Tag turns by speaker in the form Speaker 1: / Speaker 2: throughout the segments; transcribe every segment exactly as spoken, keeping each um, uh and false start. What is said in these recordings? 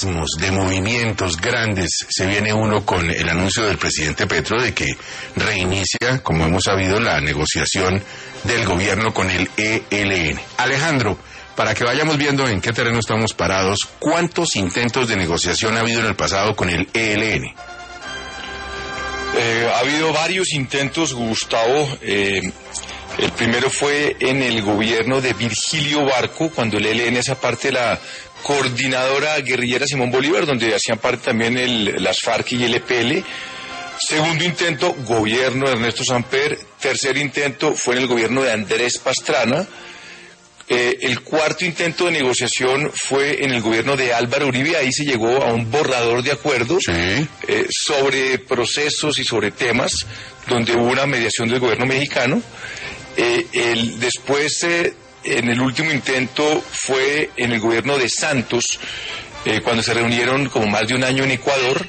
Speaker 1: espasmos, de movimientos grandes, se viene uno con el anuncio del presidente Petro de que reinicia, como hemos sabido, la negociación del gobierno con el E L N. Alejandro, para que vayamos viendo en qué terreno estamos parados, ¿cuántos intentos de negociación ha habido en el pasado con el E L N?
Speaker 2: Eh, ha habido varios intentos, Gustavo. Eh, el primero fue en el gobierno de Virgilio Barco, cuando el E L N hacía parte de la coordinadora guerrillera Simón Bolívar, donde hacían parte también el, las FARC y el E P L. Segundo intento, gobierno de Ernesto Samper. Tercer intento fue en el gobierno de Andrés Pastrana. Eh, el cuarto intento de negociación fue en el gobierno de Álvaro Uribe. Ahí se llegó a un borrador de acuerdos
Speaker 1: sí.
Speaker 2: eh, sobre procesos y sobre temas, donde hubo una mediación del gobierno mexicano. Eh, el, después, eh, en el último intento, fue en el gobierno de Santos, eh, cuando se reunieron como más de un año en Ecuador.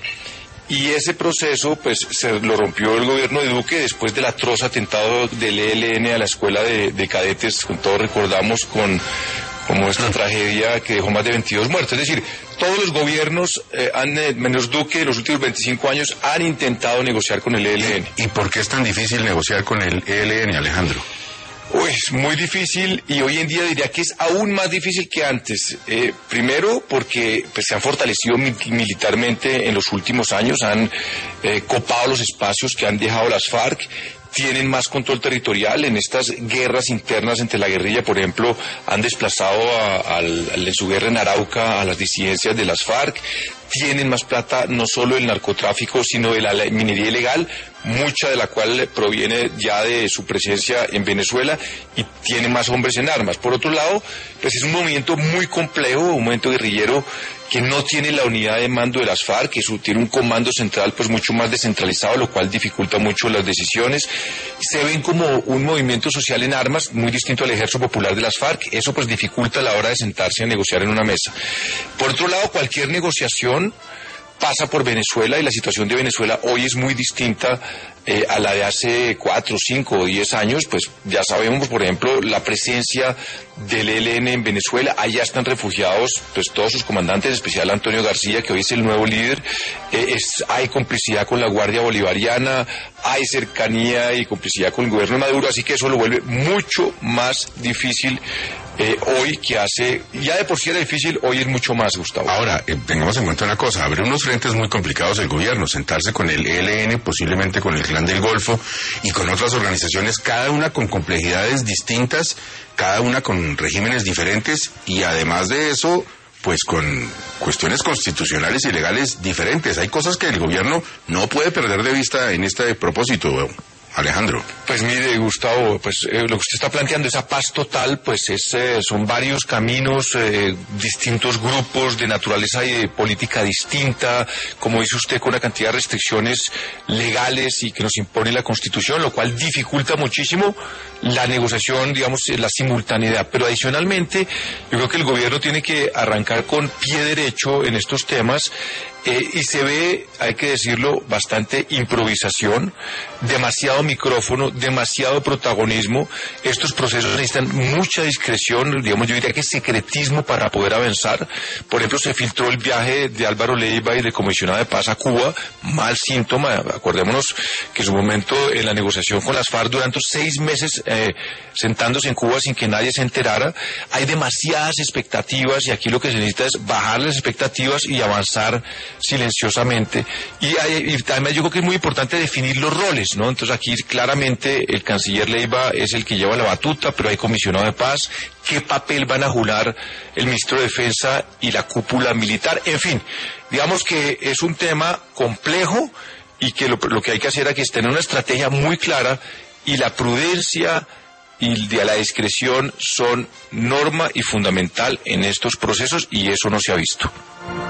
Speaker 2: Y ese proceso, pues, se lo rompió el gobierno de Duque después del atroz atentado del E L N a la escuela de, de cadetes, con todos recordamos, con como esta tragedia que dejó más de veintidós muertos. Es decir, todos los gobiernos, eh, han, eh, menos Duque, en los últimos veinticinco años, han intentado negociar con el E L N.
Speaker 1: ¿Y por qué es tan difícil negociar con el E L N, Alejandro?
Speaker 2: Uy, es muy difícil, y hoy en día diría que es aún más difícil que antes. Eh, primero porque pues, se han fortalecido mi militarmente en los últimos años, han eh, copado los espacios que han dejado las FARC, tienen más control territorial. En estas guerras internas entre la guerrilla, por ejemplo, han desplazado a, a, a, en su guerra en Arauca a las disidencias de las FARC, tienen más plata no solo del narcotráfico, sino de la minería ilegal, mucha de la cual proviene ya de su presencia en Venezuela, y tiene más hombres en armas. Por otro lado, pues es un movimiento muy complejo, un movimiento guerrillero que no tiene la unidad de mando de las FARC, que su, tiene un comando central pues mucho más descentralizado, lo cual dificulta mucho las decisiones. Se ven como un movimiento social en armas muy distinto al Ejército Popular de las FARC. Eso pues dificulta la hora de sentarse a negociar en una mesa. Por otro lado, cualquier negociación pasa por Venezuela, y la situación de Venezuela hoy es muy distinta eh, a la de hace cuatro, cinco o diez años. Pues ya sabemos, por ejemplo, la presencia del E L N en Venezuela. Allá están refugiados pues todos sus comandantes, en especial Antonio García, que hoy es el nuevo líder. Eh, es, hay complicidad con la Guardia Bolivariana, hay cercanía y complicidad con el gobierno de Maduro, así que eso lo vuelve mucho más difícil Eh, hoy que hace, ya de por sí era difícil, hoy es mucho más, Gustavo.
Speaker 1: Ahora, eh, tengamos en cuenta una cosa, abre unos frentes muy complicados el gobierno, sentarse con el E L N, posiblemente con el Clan del Golfo y con otras organizaciones, cada una con complejidades distintas, cada una con regímenes diferentes, y además de eso, pues con cuestiones constitucionales y legales diferentes. Hay cosas que el gobierno no puede perder de vista en este propósito, Alejandro.
Speaker 2: Pues mire, Gustavo, pues eh, lo que usted está planteando, esa paz total, pues es, eh, son varios caminos, eh, distintos grupos de naturaleza y de política distinta, como dice usted, con una cantidad de restricciones legales y que nos impone la Constitución, lo cual dificulta muchísimo la negociación, digamos, la simultaneidad. Pero adicionalmente, yo creo que el gobierno tiene que arrancar con pie derecho en estos temas. Eh, y se ve, hay que decirlo, bastante improvisación, demasiado micrófono, demasiado protagonismo. Estos procesos necesitan mucha discreción, digamos, yo diría que secretismo para poder avanzar. Por ejemplo, se filtró el viaje de Álvaro Leiva y del comisionado de paz a Cuba, mal síntoma. Acordémonos que en su momento en la negociación con las FARC durante seis meses eh, sentándose en Cuba sin que nadie se enterara. Hay demasiadas expectativas, y aquí lo que se necesita es bajar las expectativas y avanzar silenciosamente. Y, hay, y además yo creo que es muy importante definir los roles, ¿no? Entonces aquí claramente el canciller Leiva es el que lleva la batuta, pero hay comisionado de paz. ¿Qué papel van a jugar el ministro de Defensa y la cúpula militar? En fin, digamos que es un tema complejo, y que lo, lo que hay que hacer aquí es tener una estrategia muy clara, y la prudencia y de la discreción son norma y fundamental en estos procesos, y eso no se ha visto.